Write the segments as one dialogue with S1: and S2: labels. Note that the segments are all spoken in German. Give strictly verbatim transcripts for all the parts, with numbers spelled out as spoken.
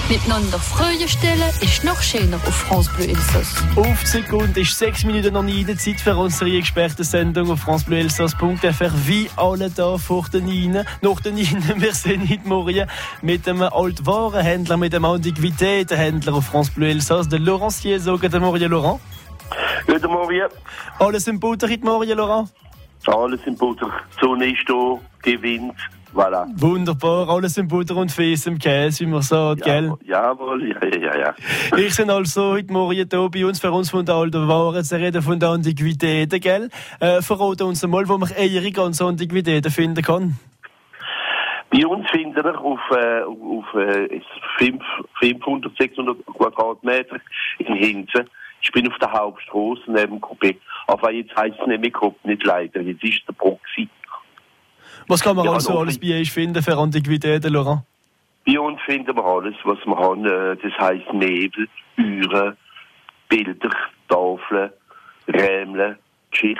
S1: Miteinander Freude stellen ist noch schöner auf France Bleu Elsass.
S2: Auf die Sekunde ist sechs Minuten noch nie in der Zeit für unsere Expertensendung auf francebleuelsass punkt f r. Wie alle da vor den Neinen. Nach den Neinen, wir sind heute Morgen mit einem Altwarenhändler, mit einem Antiquitätenhändler auf France Bleu Elsass, der Laurent Sieso. Guten Morgen, Laurent.
S3: Guten Morgen.
S2: Alles im Butter heute Morgen, Laurent?
S3: Alles im Butter. Die Sonne ist da, gewinnt. Voilà.
S2: Wunderbar, alles im Butter und Fes im Käse, wie man sagt,
S3: ja,
S2: gell?
S3: Jawohl, ja, ja, ja.
S2: Ich bin also heute Morgen hier bei uns, für uns von der alten Waren, zu reden von der Antiquitäten, gell? Äh, verraten uns einmal, wo man eure ganzen Antiquitäten finden kann.
S3: Bei uns finden wir auf, äh, auf äh, fünfhundert, sechshundert Quadratmeter in Hinzen. Ich bin auf der Hauptstraße neben Coupé. Aber jetzt heisst es nicht mehr Coupé, nicht leider. Jetzt ist der Proxy. Was kann man ja, also alles bei euch finden für Antiquitäten, Laurent? Bei uns finden wir alles, was wir haben. Das heisst Nebel, Uhren, Bilder, Tafeln, Rämle, Geschichte.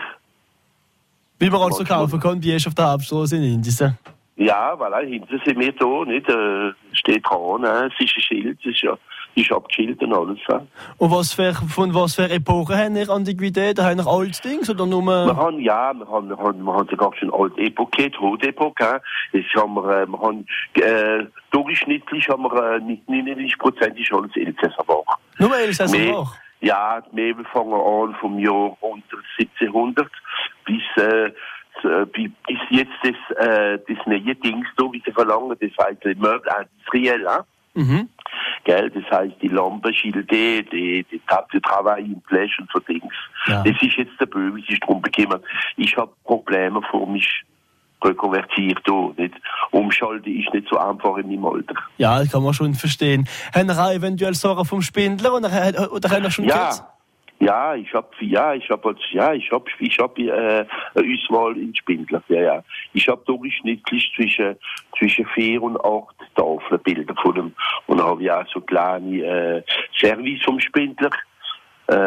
S3: Wie man also kaufen kann, bei euch auf der Hauptstraße in Indien. Ja, voilà, hinten sind wir da, nicht? Äh, steht dran, ne? Es ist ein Schild, es ist ja ist abgeschildert und alles. Ja. Und was für, von was für Epochen haben ihr Antiquitäten? Haben ihr altes Dings oder nur... Wir haben, ja, wir haben, wir haben, wir haben sogar schon alte Epoche, Haute Epoche. Jetzt haben wir, äh, wir haben, äh, durchschnittlich haben wir, äh, neunundneunzig Prozent ist alles Elsässer Wach. Nur Elsässer Wach? Ja, die Möbel fangen an vom Jahr unter siebzehnhundert bis, äh, bis jetzt das, äh, das neue Ding, so wie sie verlangen, das heisst Möbel industriell, äh? Mhm. Gell, das heisst, die Lampen, Schilde, die, die Table Travail im Flash und so Dings. Ja. Das ist jetzt der Böse, es ist drum bekommen. Ich habe Probleme vor mich rekonvertiert, da, nicht? Umschalten ist nicht so einfach in meinem Alter. Ja, das kann man schon verstehen. Haben Sie eventuell Sorgen vom Spindler oder, oder haben Sie schon ja. gehört? Ja, ich hab, ja, ich hab, ja, ich hab, ich hab, äh, eine Auswahl in Spindler, ja, ja. Ich hab durchschnittlich zwischen, zwischen vier und acht Tafelbilder von dem, und dann habe ich auch so kleine, äh, Service vom Spindler, äh,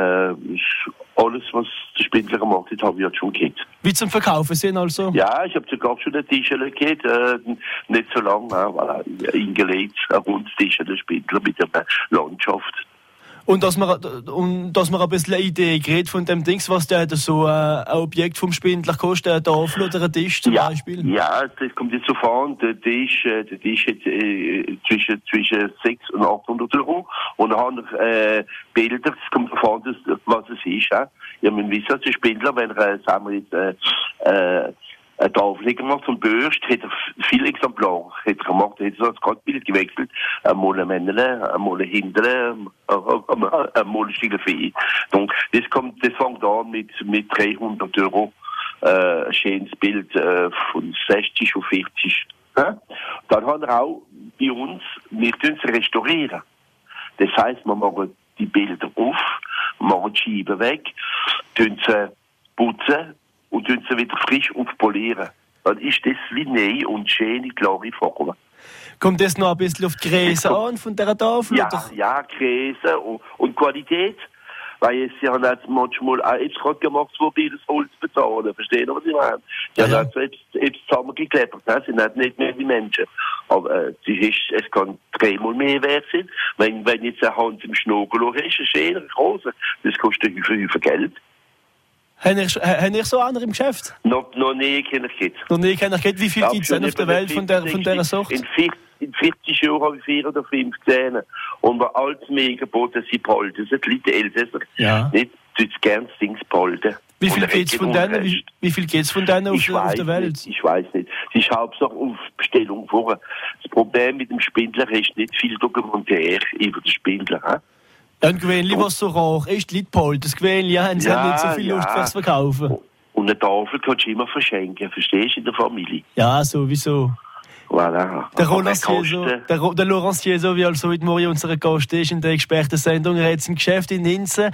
S3: alles, was der Spindler macht, das habe ich jetzt schon gehabt. Wie zum Verkaufen sind also? Ja, ich habe sogar schon eine Tischel gehabt, äh, nicht so lange, äh, voilà, eingelegt, ein rundes Tischel, der Spindler mit einer Landschaft. Und dass man, und dass man ein bisschen eine Idee kriegt von dem Dings, was der so äh, ein Objekt vom Spindler kostet, eine Tafel oder ein Tisch zum ja, Beispiel? Ja, das kommt jetzt so an. Der Tisch, der Tisch hat äh, zwischen, zwischen sechshundert und achthundert Euro. Und dann haben wir äh, Bilder, das kommt davon, was es ist. Äh. Ja, man wissen, als Spindler, wenn er, äh, sagen wir jetzt, äh, äh, eine Tafel gemacht zum Bürst, hat er viele Exemplare hat er gemacht, hat er so das Gottbild gewechselt, einmal ein Männchen, einmal ein Hintern, einmal ein Stilfee. Donc, das kommt, das fängt an mit, mit dreihundert Euro, äh, ein schönes Bild, äh, von sechzig auf vierzig. Ja? Dann haben wir auch bei uns, wir tun es restaurieren. Das heisst, wir machen die Bilder auf, machen die Scheiben weg, tun sie putzen, und tun sie wieder frisch aufpolieren. Dann ist das wie neu und schöne, klare Farbe. Kommt das noch ein bisschen auf die Gräser an von dieser Tafel? Ja, oder? Ja, Gräser und, und Qualität. Weil sie haben jetzt manchmal auch jetzt gerade gemacht, wo wir das Holz bezahlen. Verstehen Sie, was ich meine? Sie ja, haben ja. jetzt, jetzt zusammengeklebt. Ne? Sie sind nicht mehr wie Menschen. Aber äh, es, ist, es kann dreimal mehr wert sein. Wenn, wenn jetzt eine Hand im Schnurgeloch ist, ein schöner, großer, das kostet ein Haufen Geld. Haben ihr so andere im Geschäft? Noch, noch nie kenne ich jetzt. Noch nie kenne ich jetzt. Wie viel gibt es denn auf der Welt von, der, von dieser Sorte? In vierzig, in vierzig Jahren habe ich vier oder fünf gesehen. Und bei alles mega geboten sind Polden. Das sind die Elsässer. Ja. Nicht, du hättest gerne das Ding Polden. Wie viel geht es von denen? Wie, wie viel geht's von denen auf, auf der Welt? Nicht, ich weiß nicht. Es ist hauptsächlich auf Bestellung vor. Das Problem mit dem Spindler ist nicht viel dokumentär über den Spindler. He? Ja, ein Gewähnli, was so rar ist, Litpold. Das Gewähnli haben sie ja, nicht so viel Lust ja. fürs Verkaufen. Und eine Tafel kannst du immer verschenken, verstehst du, in der Familie. Ja, sowieso. Voilà. Der, Roland Sieso, der, der Laurent Sieso, wie also heute Morgen unser Gast ist in der Expertensendung, er hat sein Geschäft in Inzen.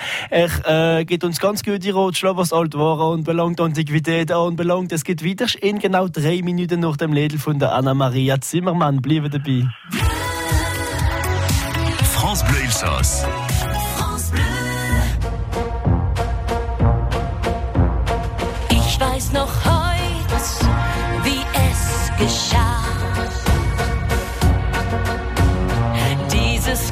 S3: Er äh, gibt uns ganz gute Ratschläge, was Altwaren anbelangt, Antiquitäten anbelangt. Es geht weiter in genau drei Minuten nach dem Lädel von der Anna-Maria Zimmermann. Bleiben dabei.
S4: France Bleu Elsass.
S5: Ich weiß noch heute, wie es geschah. Dieses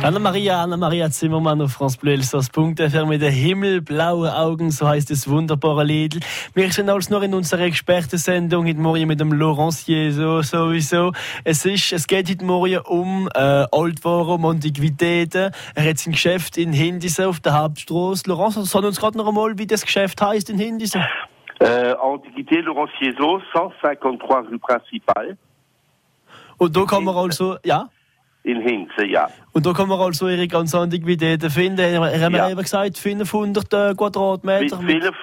S2: Anna-Maria, Anna-Maria Zimmermann auf France Bleu Elsass Punkt F R mit den himmelblauen Augen, so heisst das wunderbare Lied. Wir sind alles noch in unserer Expertensendung heute Morgen mit dem Laurent Sieso sowieso. Es ist, es geht heute Morgen um äh, Altwaren, um Antiquitäten. Er hat sein Geschäft in Hindisen auf der Hauptstrasse. Laurent, sag uns gerade noch einmal, wie das Geschäft heisst in Hindisen.
S3: Äh, Antiquité Laurent Sieso, cent cinquante-trois Rue Principale.
S2: Und da kann man also, ja?
S3: In Hinze, ja.
S2: Und da kann man also ihre ganzen Antiquitäten finden. Er hat mir
S3: Ja.
S2: eben gesagt, fünfhundert Quadratmeter.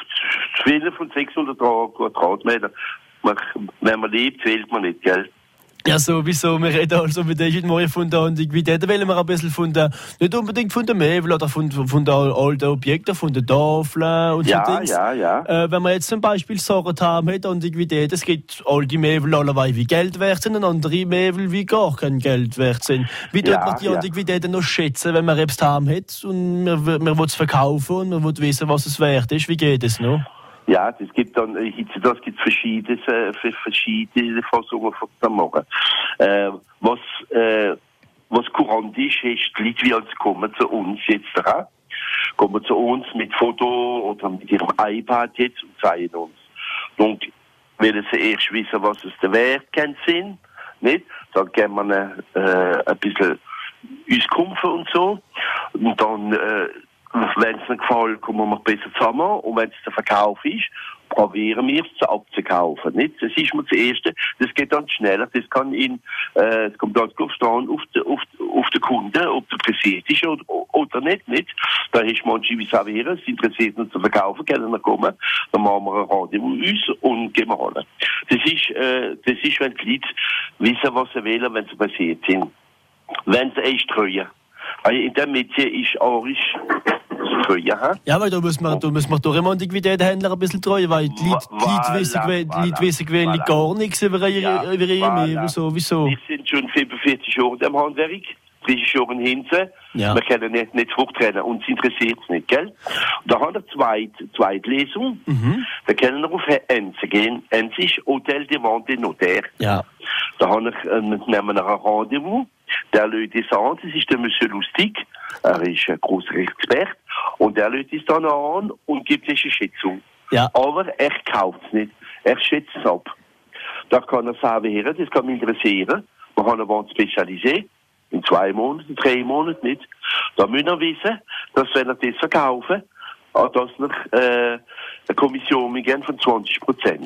S3: zwölf von sechshundert Quadratmeter. Man, wenn man lebt, zählt man nicht, gell?
S2: Ja, sowieso. Wir reden also mit heute Morgen von der Antiquitäten, weil wir ein bisschen von der, nicht unbedingt von den Möbeln oder von, von den alten Objekten, von den Tafeln und
S3: Ja,
S2: so Dings.
S3: ja, ja.
S2: Äh, wenn wir jetzt zum Beispiel Sachen haben mit Antiquitäten, es gibt alte Möbel alleweil wie Geld wert sind und andere Möbel wie gar kein Geld wert sind. Wie tut
S3: Ja,
S2: man die
S3: ja.
S2: Antiquitäten noch schätzen, wenn man etwas haben hat und man, will- man will es verkaufen und man will wissen, was es wert ist? Wie geht es noch?
S3: Ja, das gibt dann, das gibt verschiedene, äh, verschiedene Fassungen von zu machen. Äh, was, äh, was courant ist, ist, die Leute, die also kommen zu uns jetzt da, kommen zu uns mit Foto oder mit ihrem iPad jetzt und zeigen uns. Und wollen sie erst wissen, was es der Wert kennt sind, nicht? Dann geben wir äh, ein bisschen Auskunft und so. Und dann, äh, wenn es ihnen gefällt, kommen wir besser zusammen. Und wenn es der Verkauf ist, probieren wir es abzukaufen. Nicht? Das ist mir das Erste. Das geht dann schneller. Das kann in, äh, es kommt ganz drauf an, auf den auf, auf den Kunden, ob der interessiert ist oder, oder nicht, nicht. Da ist manche wie Savieren, es interessiert uns zu verkaufen, können wir kommen. Dann machen wir ein Rendezvous uns und gehen wir holen. Das ist, äh, das ist, wenn die Leute wissen, was sie wollen, wenn sie basiert sind. Wenn sie echt treuen. Weil in dem Metier ist Arisch treuen, hä?
S2: Ja, weil da muss man, da muss man durch einen Antiquitätenhändler ein bisschen treu, weil die Leute, die Leute wissen,
S3: Voilà,
S2: die Leute wissen gewöhnlich
S3: voilà.
S2: gar nichts über ihre,
S3: Ja,
S2: über ihre
S3: voilà.
S2: Möbel, sowieso.
S3: Wir sind schon fünfundvierzig Jahre in dem Handwerk, dreißig Jahre in Hinze.
S2: Ja.
S3: Wir können nicht, nicht fortrennen, uns interessiert es nicht, gell? Und da haben wir eine zweite, zweite Lesung.
S2: Mhm.
S3: Da können wir auf Enze gehen. Enze ist Hotel de Vente Notaire.
S2: Ja.
S3: Da haben wir, äh, nehmen wir ein Rendezvous. Der lädt es an, das ist der Monsieur Lustig. Er ist ein grosser Experte. Und der lädt es dann an und gibt es eine Schätzung.
S2: Ja.
S3: Aber er kauft es nicht. Er schätzt es ab. Da kann er servieren, das kann mich interessieren. Wir haben einen spezialisiert. In zwei Monaten, drei Monaten nicht. Da müssen wir wissen, dass wenn er das verkaufen, dass wir äh, eine Kommission geben von zwanzig Prozent.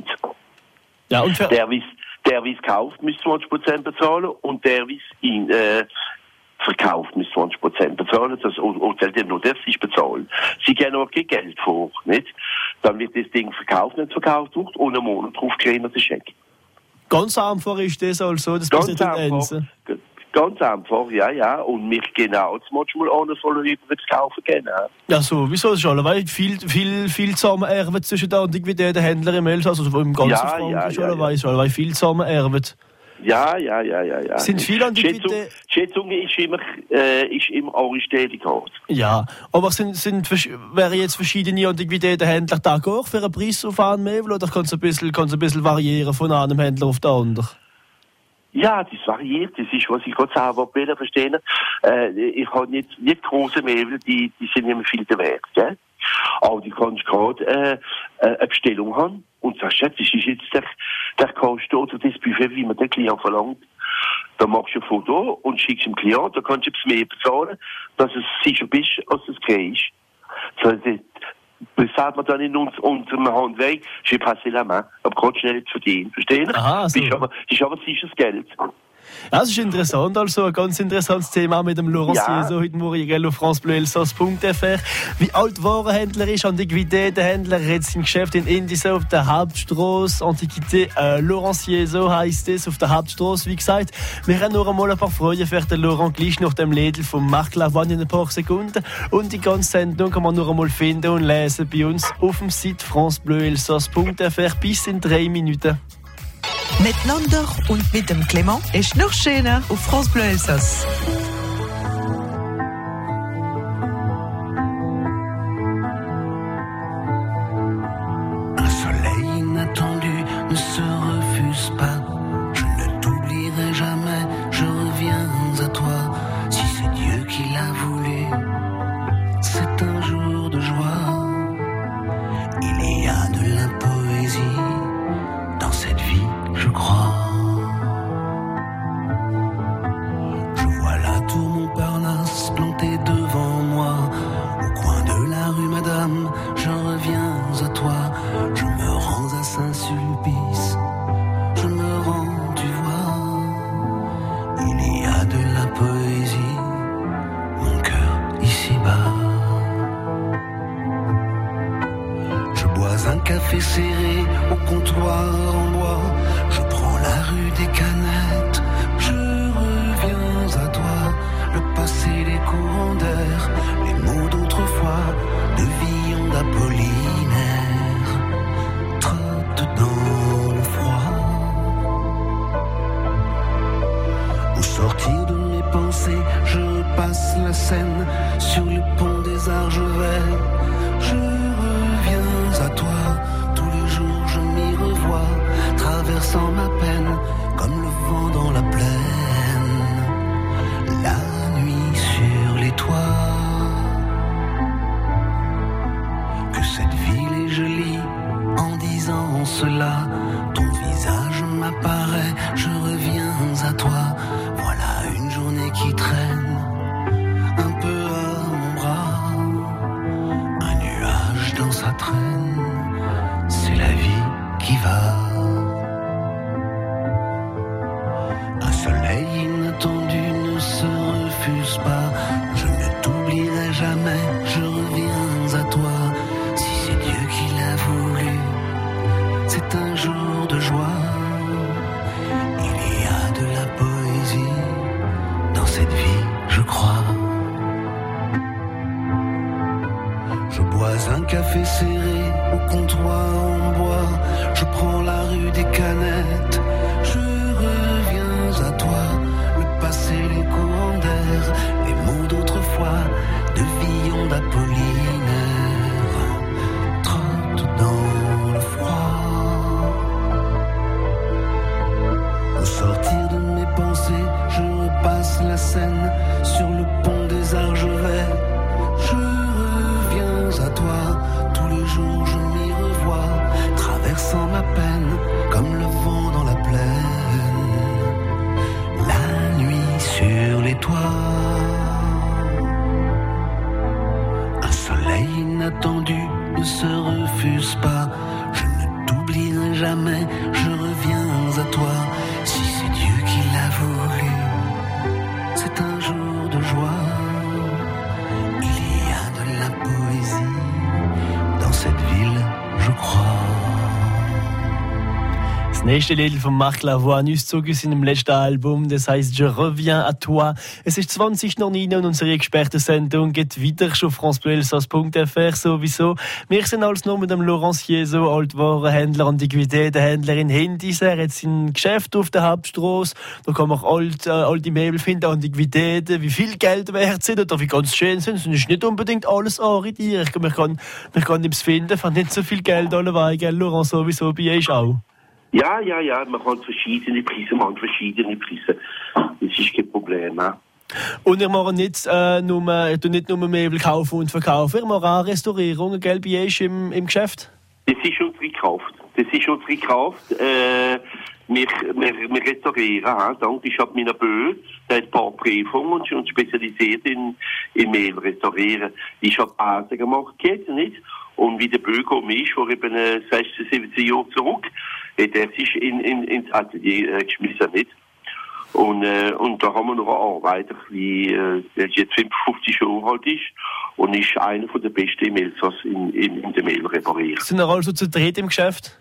S2: Ja, und für,
S3: Der, der der es kauft, muss zwanzig Prozent bezahlen und der, der ihn äh, verkauft, muss zwanzig Prozent bezahlen. Das Hotel dem nur das ist bezahlt. Sie gehen auch kein Geld vor, nicht? Dann wird das Ding verkauft, nicht verkauft wird und einen Monat drauf kriegen wir den Scheck.
S2: ganz einfach ist das also, das
S3: Ganz
S2: passiert in
S3: einfach.
S2: Ense.
S3: G- Ganz einfach, ja, ja. Und wir gehen auch manchmal an, sollen wir das kaufen gehen. Ja.
S2: Ja, sowieso, das ist alleweil viel, viel, viel zusammenerben zwischen den Antiquitätenhändlern im Elsass, also im ganzen
S3: Ja,
S2: Frankreich,
S3: ja, ja,
S2: alleweil, ist alleweil viel zusammenerben.
S3: Ja, ja, ja, ja, ja.
S2: Sind viele
S3: Schätzung,
S2: Antiquitäten...
S3: Schätzung ist immer, äh, ist immer Aristätig halt.
S2: Ja, aber sind, sind, versch- wären jetzt verschiedene Antiquitätenhändler da auch für einen Preis auf einen Möbel oder kann es ein bisschen, kann es ein bisschen variieren von einem Händler auf den anderen?
S3: Ja, das variiert. Das ist, was ich gerade sagen will, verstehen. Äh, ich habe nicht, nicht große Möbel, die, die sind immer viel wert, gell? Aber die kannst gerade äh, eine Bestellung haben und sagst, ja, das ist jetzt der, der Kosten oder das Buffet, wie man den Klient verlangt. Dann machst du ein Foto und schickst dem Klient, dann kannst du etwas mehr bezahlen, dass du sicher bist, dass du es kriegst. So, das, das sagt man dann in uns, unserem Handwerk, je passe la main, aber gerade schnell zu verdienen, verstehen?
S2: Aha, so.
S3: Das ist aber, das ist aber sicheres Geld.
S2: Ja, das ist interessant, also ein ganz interessantes Thema mit dem Laurent
S3: Ja.
S2: Sieso heute Morgen gell, auf France Bleu Elsass Punkt F R. Wie Altwarenhändler ist, Antiquitätenhändler, er hat sein Geschäft in Indien auf der Hauptstrasse, Antiquité äh, Laurent Sieso heisst es, auf der Hauptstrasse, wie gesagt. Wir haben noch einmal ein paar Freuden für den Laurent gleich nach dem Lädel vom Marc Lavoine in ein paar Sekunden und die ganze Sendung kann man noch einmal finden und lesen bei uns auf dem Site France Bleu Elsass Punkt F R bis in drei Minuten.
S6: Miteinander und mit dem Clément ist noch schöner auf France Bleu Elsass.
S7: Un soleil inattendu ne se refuse pas. Je ne t'oublierai jamais, je reviens à toi. Si c'est Dieu qui l'a reviens à toi. Je me rends à Saint-Sulpice. Je me rends, tu vois. Il y a de la poésie, mon cœur ici-bas. Je bois un café serré au comptoir en bois. Je prends la rue des Canettes. Je reviens à toi. Le passé, les courants d'air, les mots d'autrefois, de Villon d'Apollinaire, trottent dans le froid. Au sortir de mes pensées, je passe la Seine, sur le pont des Argevets. Je reviens à toi, tous les jours je m'y revois, traversant ma peine, comme le vent dans la plaine. La nuit sur les toits, que cette ville est jolie, en disant cela, ton visage m'apparaît, je reviens à toi, voilà une journée qui traîne, un peu à mon bras, un nuage dans sa traîne, c'est la vie qui va. Un soleil inattendu ne se refuse pas. Je ne t'oublierai jamais, je reviens à toi. Si c'est Dieu qui l'a voulu, c'est un jour de joie. Il y a de la poésie dans cette vie, je crois. Je bois un café serré au comptoir en bois. Je prends la rue des Canettes. Je reviens à toi. Le passé, les courants d'air, les mots d'autrefois, de Villon d'Apollinaire, trottent dans le froid. Au sortir de mes pensées, je repasse la Seine, sur le pont des Argevets. Je reviens à toi, tous les jours je m'y revois, traversant ma peine, comme le vent dans la plaine. La nuit sur les toits, un soleil inattendu ne se refuse pas. Je ne t'oublierai jamais, je reviens à toi. Si c'est Dieu qui l'a voulu, c'est un jour de joie. Il y a de la poésie dans cette ville, je crois.
S2: Das nächste Lied von Marc Lavoie, ausgezogen aus seinem letzten Album, das heisst «Je reviens à toi». Es ist zwanzig nach neun und unsere Expertensendung geht weiter schon auf france bleu elsass punkt f r sowieso. Wir sind als nur mit dem Laurent Sieso, Altwarenhändler, Antiquitätenhändler in Hindis. Er hat sein Geschäft auf der Hauptstrasse. Da kann man alt, äh, alte Möbel finden, Antiquitäten, wie viel Geld wert sind oder wie ganz schön sind. Es ist nicht unbedingt alles Aridier. Man kann, man kann nichts finden, von nicht so viel Geld alleweil, gell, Laurent, sowieso bei euch auch.
S3: Ja, ja, ja, man kann verschiedene Preise, man hat verschiedene Preise. Das ist kein Problem. He?
S2: Und ihr macht nicht, äh, nur, nicht nur Möbel kaufen und verkaufen, ihr macht auch Restaurierungen, gell, bei euch im, im Geschäft?
S3: Das ist unsere Kraft. Das ist unsere Kraft. Äh, wir, wir, wir restaurieren. He? Dank, ich habe meinen Bö, der hat ein paar Prüfungen und schon spezialisiert in, in Möbel restaurieren. Ich habe Basen gemacht, geht nicht? Und wie der Bö gekommen ist, vor eben äh, sechzehn, siebzehn Jahren zurück, hat er sich in, in, ins Atelier äh, geschmissen mit. Und, äh, und da haben wir noch einen Arbeiter, wie, äh, der jetzt fünfundfünfzig Jahre alt ist und ist einer der besten im Elsass in, in, in der Mehl repariert.
S2: Sind ihr also zu dritt im Geschäft?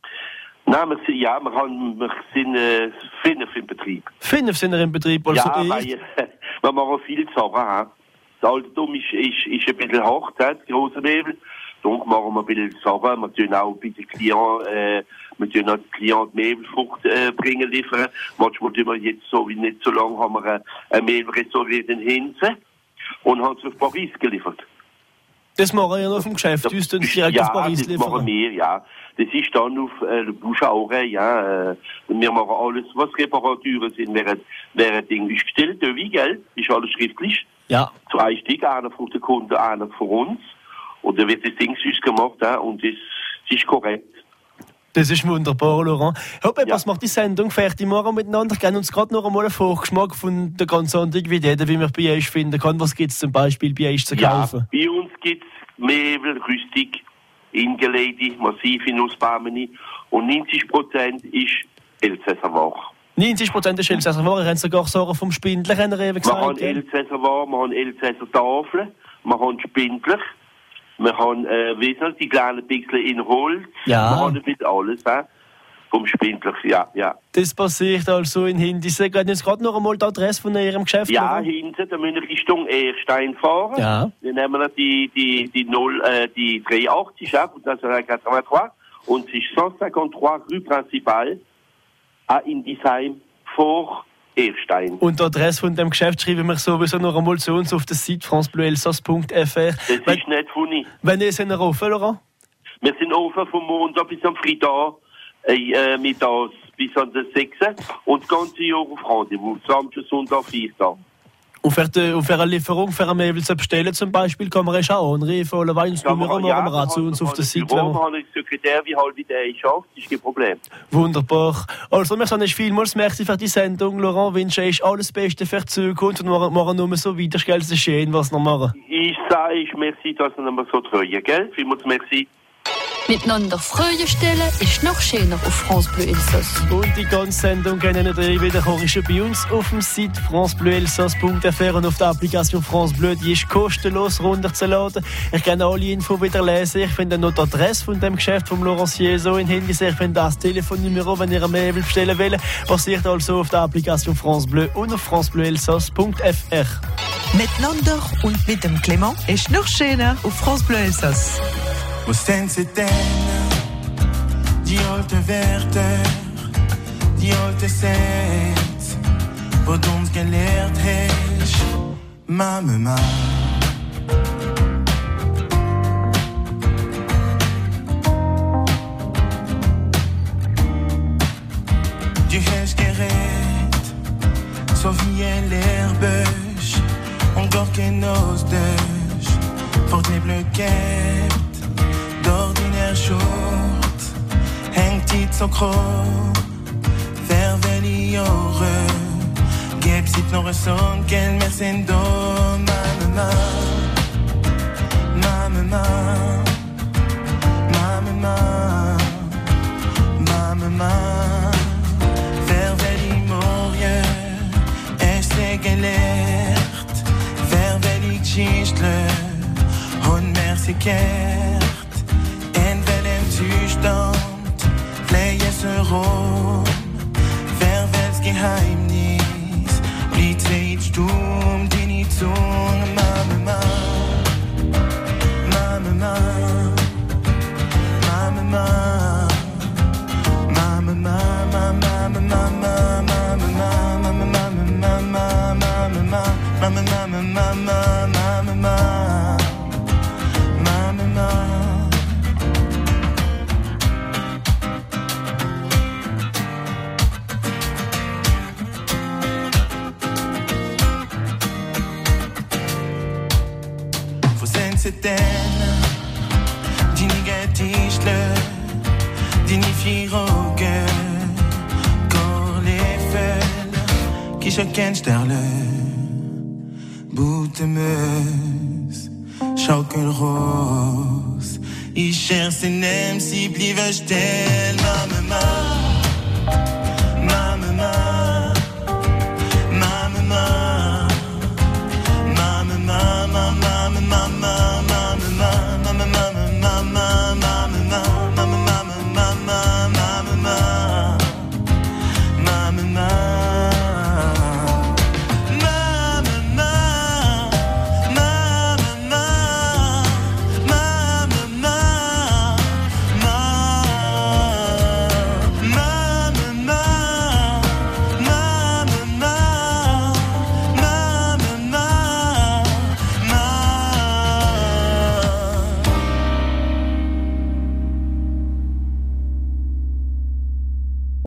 S3: Nein, wir sind, ja, wir, haben, wir sind äh, fünf im Betrieb.
S2: Fünf sind ihr im Betrieb, also
S3: ja,
S2: ich?
S3: weil, äh, wir machen viele Sachen. Das Altertum ist, ist, ist ein bisschen hart, das grosse Möbel. Donc machen wir ein bisschen Sachen. Wir tun auch bei den Klienten, äh, wir tun auch den Klienten Möbelfrucht äh, bringen, liefern. Manchmal tun wir jetzt so wie nicht so lange, haben wir ein, ein Möbel restauriert in Hinze und haben es auf Paris geliefert.
S2: Das machen wir ja noch vom Geschäft, das, uns direkt
S3: ja,
S2: auf Paris liefern.
S3: Ja, das machen wir, ja. Das ist dann auf äh, der Bouche ja. Äh, wir machen alles, was Reparaturen sind, werden, werden Englisch gestellt, wie, gell? Ist alles schriftlich.
S2: Ja.
S3: Zwei Stück, einer von der Kunde, einer von uns. Und dann wird das Ding süß gemacht, ja, und das, das ist korrekt.
S2: Das ist wunderbar, Laurent. Hoppe,
S3: ja.
S2: Was macht die Sendung fertig morgen miteinander? Geben uns gerade noch einmal einen Vorgeschmack von der ganzen Antiquitäten, wie man bei euch finden kann. Was gibt es zum Beispiel bei euch zu kaufen?
S3: Ja, bei uns gibt es Möbel, Rüstung, Ingelegte, massive Nussbäume und neunzig Prozent ist Elsässer Ware.
S2: neunzig Prozent ist Elsässer Ware, ihr habt sogar Sorgen vom Spindler, haben wir eben gesagt.
S3: Wir haben Elsässer Ware, wir haben Elsässer Tafeln, wir haben Spindler, wir haben, äh, wie soll die kleinen Pixel in Holz,
S2: ja.
S3: Wir haben nicht alles, äh, vom Spindler, ja, ja.
S2: Das passiert also in Hindisee. Geht jetzt gerade noch einmal die Adresse von Ihrem Geschäft?
S3: Ja, hinten, da müssen wir Richtung Erstein fahren.
S2: Ja.
S3: Dann nehmen wir die, die, die, null, äh, die dreiundachtzig ab, und das ist la quatre-vingt-trois. Und es ist cent cinquante-trois Rue Principale, à Indisheim, vor Erstein.
S2: Und die Adresse von dem Geschäft schreiben wir sowieso noch einmal zu uns auf der Seite france bleu elsass punkt f r.
S3: Das ist nicht funny.
S2: Wenn ihr sind offen, Laurent?
S3: Wir sind offen vom Montag bis am Freitag, äh, mittags bis an den sechsten und das ganze Jahr auf Rendezvous, Samstag, Sonntag, Viertag. Und
S2: für, die, und für eine Lieferung, für eine Möbel zu bestellen zum Beispiel, kann man erst auch anrufen oder Weinsnummer
S3: ja,
S2: machen wir zu uns auf der Seite.
S3: Wir haben einen Sekretär, wie halt wie der schafft, ist kein Problem.
S2: Wunderbar. Also, wir sagen euch vielmals merci für die Sendung, Laurent. Wünsche euch alles Beste für die Zukunft und wir machen nur so weiter, gell? Es ist schön, was wir machen.
S3: Ich sage euch merci, dass ihr noch so treuen, gell? Vielmals merci.
S1: Miteinander Freude stellen ist noch schöner auf France Bleu Elsass.
S2: Und die ganze Sendung können ihr wieder hören bei uns auf dem Site france bleu elsass punkt f r und auf der Applikation France Bleu. Die ist kostenlos runterzuladen. Ich kann alle Infos wieder lesen. Ich finde noch die Adresse von dem Geschäft vom Laurent Sieso in Hindisee. Ich finde das Telefonnummer, wenn ihr eine Mail bestellen wollt. Passiert also auf der Applikation France Bleu und auf france bleu elsass punkt f r.
S6: Miteinander und mit dem Clément ist noch schöner auf France Bleu Elsass.
S8: Och sen sitter de alte värter, de alte sätt på de ska lärt härs mamma. Du härskerätt så vi är lärbörs och gorken oss dörs fort ni blöket d'ordinaire short, hängt dit så kropp, färvel i året, gäb sitt några sån, gäll mer sen då, mamma, mamma, mamma, mamma, färvel i morje, är sägen lärt, färvel i kistle, hon mer säkert. Zustand, Pläjese rum, Verwels Geheimnis, blieb zweit stumm, die nie Zunge, Mama, Mama, Mama, Mama, Mama, Mama, Mama, Mama, Mama, Mama, Mama, Mama, Mama, Mama, Mama, Mama, Mama. Den, dine gatisle, dine firoge, går lefel, qui chacun sterle, boutemeuse, chaukel rose, ich cherche nem si blive stel, ma